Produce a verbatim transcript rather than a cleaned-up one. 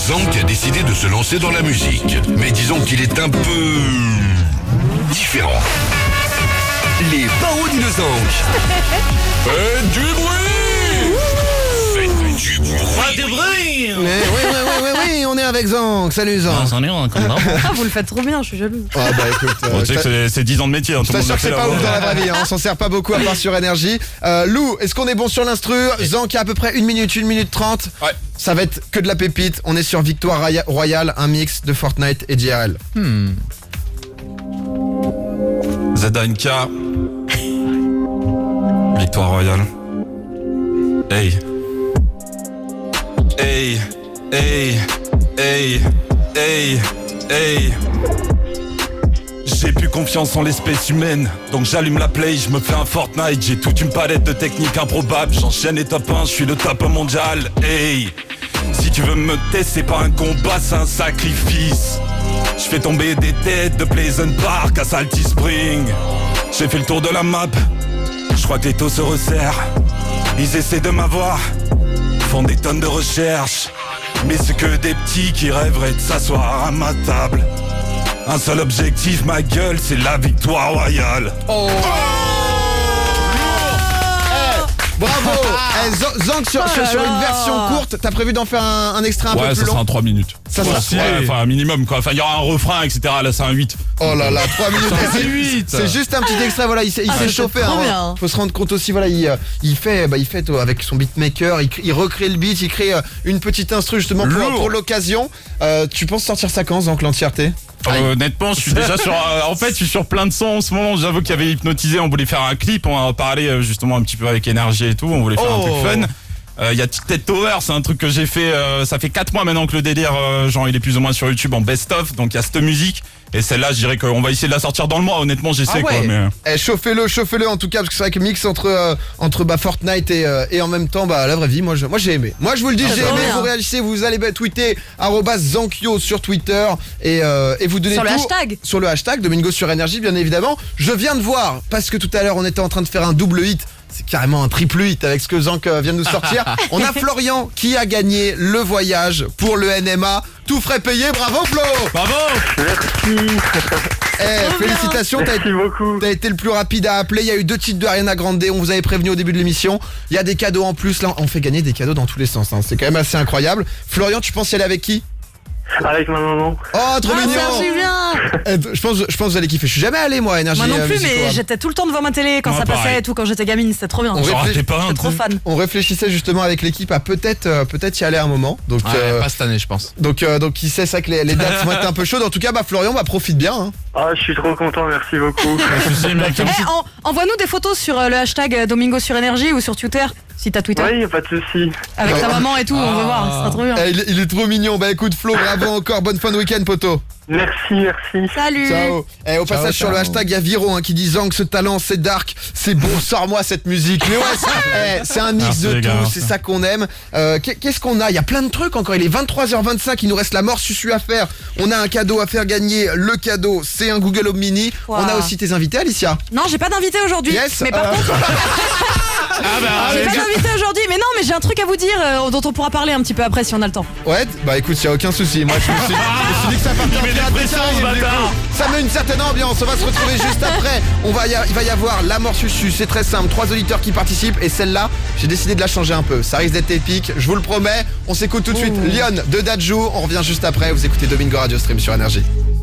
Zank a décidé de se lancer dans la musique. Mais disons qu'il est un peu... différent. Les parodies de Zank. Faites du bruit. Faites du bruit. Faites du bruit. Mais oui, oui, oui, oui, oui, on est avec Zank. Salut Zank. Ah, c'en est un, comme d'hab. Ah, vous le faites trop bien, je suis jalouse. Ah bah écoute, euh, Bon, tu sais que c'est- c'est dix ans de métier, hein, tout je le monde t'assure l'a que fait c'est pas là. ouf dans la vraie vie, hein. On s'en sert pas beaucoup à part sur énergie. Euh, Lou, est-ce qu'on est bon sur l'instru? Zank a à peu près une minute, une minute trente. Ouais. Ça va être que de la pépite. On est sur Victoire Raya- Royale, un mix de Fortnite et J R L. Z A N K. Victoire Royale. Hey. Hey. Hey. Hey. Hey. Hey. J'ai plus confiance en l'espèce humaine, donc j'allume la play, je me fais un Fortnite. J'ai toute une palette de techniques improbables, j'enchaîne les top un, je suis le top un mondial. Hey. Si tu veux me tester, c'est pas un combat, c'est un sacrifice. Je fais tomber des têtes de Pleasant Park à Salty Spring. J'ai fait le tour de la map, je crois que les taux se resserrent. Ils essaient de m'avoir, font des tonnes de recherches. Mais c'est que des petits qui rêveraient de s'asseoir à ma table. Un seul objectif, ma gueule, c'est la victoire royale. Oh, bravo. Eh, Zank, Zank, sur, Oh sur- là sur une là. version courte, t'as prévu d'en faire un, un extrait un Ouais, peu ça plus sera long? en trois minutes. Ça Ouais, sera- si, ouais. ouais, enfin un minimum quoi. Enfin il y aura un refrain, et cetera. Là c'est un huit. Oh là là, trois minutes. C'est C'est- huit. C'est juste un petit extrait, voilà, il s'est il Ah, s'est mais c'est chauffé. trop Hein. bien. Faut se rendre compte aussi, voilà, il, euh, il fait, bah, il fait euh, avec son beatmaker, il, cr- il recrée le beat, il crée euh, une petite instru justement pour, Lourd. pour l'occasion. Euh, tu penses sortir ça quand, Zank, l'entièreté? Euh, honnêtement, je suis déjà sur. euh, en fait, je suis sur plein de sons en ce moment. J'avoue qu'il y avait hypnotisé. On voulait faire un clip. On en a parlé euh, justement un petit peu avec énergie et tout. On voulait faire Oh. un truc fun. Euh, Il y a Tic Tower, c'est un truc que j'ai fait. euh, ça fait quatre mois maintenant que le délire, euh, genre, il est plus ou moins sur YouTube en best-of. Donc il y a cette musique. Et celle-là, je dirais qu'on va essayer de la sortir dans le mois. Honnêtement, j'essaie quoi. Mais... Eh, chauffez-le, chauffez-le en tout cas, parce que c'est vrai que mix entre, euh, entre bah, Fortnite et, euh, et en même temps bah, la vraie vie, moi, je, moi j'ai aimé. Moi je vous le dis, Ah, j'ai trop aimé, bien. vous réagissez, vous allez bah, tweeter arobase Zankyo sur Twitter et, euh, et vous donnez Sur le tout hashtag. sur le hashtag Domingo sur énergie bien évidemment. Je viens de voir, parce que tout à l'heure on était en train de faire un double hit. C'est carrément un triple hit avec ce que Zank euh, vient de nous sortir. On a Florian qui a gagné le voyage pour le N M A. Tout frais payé, bravo Flo. Bravo. Eh, Trop bien. félicitations, t'as Merci beaucoup. T'as été le plus rapide à appeler, il y a eu deux titres de Ariana Grande, on vous avait prévenu au début de l'émission. Il y a des cadeaux en plus, là on fait gagner des cadeaux dans tous les sens, hein. C'est quand même assez incroyable. Florian, tu penses y aller avec qui? Avec ma maman. Oh, trop Ah, mignon. ça, Julien. Eh, Je pense, je pense que vous allez kiffer, je suis jamais allé moi à Énergie Moi non euh, plus, Music mais Awards. j'étais tout le temps devant ma télé quand Moi, ça passait pareil. et tout, quand j'étais gamine, c'était trop bien. On J'en réfléchit- ratais pas un. J'étais trop fan. On réfléchissait justement avec l'équipe à peut-être euh, peut-être y aller un moment. Donc, Ouais, euh, pas cette année, je pense. donc, euh, donc qui sait, ça que les, les dates vont être un peu chaudes. En tout cas, bah Florian, bah profite bien. Hein. Ah, je suis trop content, merci beaucoup. Je suis mec. Eh, en- envoie-nous des photos sur euh, le hashtag euh, Domingo sur énergie ou sur Twitter, si t'as Twitter. Oui, y a pas de souci. Avec ta maman et tout, on va voir, ça sera trop bien. Eh, il, est- il est trop mignon. Bah écoute Flo, bravo encore, bonne fin de week-end poteau. Merci, merci. Salut. Ciao. Eh, au passage sur le hashtag, il y a Viro hein, qui dit Zank, ce talent, c'est dark, c'est bon, sors-moi cette musique. Mais ouais, c'est eh, c'est un mix Merci, de les tout, gars. c'est ça qu'on aime. Euh, qu'est- Qu'est-ce qu'on a? Il y a plein de trucs encore. Il est vingt-trois heures vingt-cinq, il nous reste la mort susu à faire. On a un cadeau à faire gagner. Le cadeau, c'est un Google Home Mini. Wow. On a aussi tes invités, Alicia. Non, j'ai pas d'invité aujourd'hui. Yes. Mais par euh, contre, Ah bah, j'ai les pas gars. d'invité aujourd'hui. Mais non, mais j'ai un truc à vous dire euh, dont on pourra parler un petit peu après si on a le temps. Ouais, bah écoute, il y a aucun souci. Moi, je me suis, je me suis dit que ça partait en met des pirate, mais pressions, ça arrive, ce du bâtard. coup. Ça met une certaine ambiance. On va se retrouver juste après. On va y a- il va y avoir la mort susu. C'est très simple. Trois auditeurs qui participent et celle-là, j'ai décidé de la changer un peu. Ça risque d'être épique. Je vous le promets. On s'écoute tout de suite. Lyon de Dadju. On revient juste après. Vous écoutez Domingo Radio Stream sur Énergie.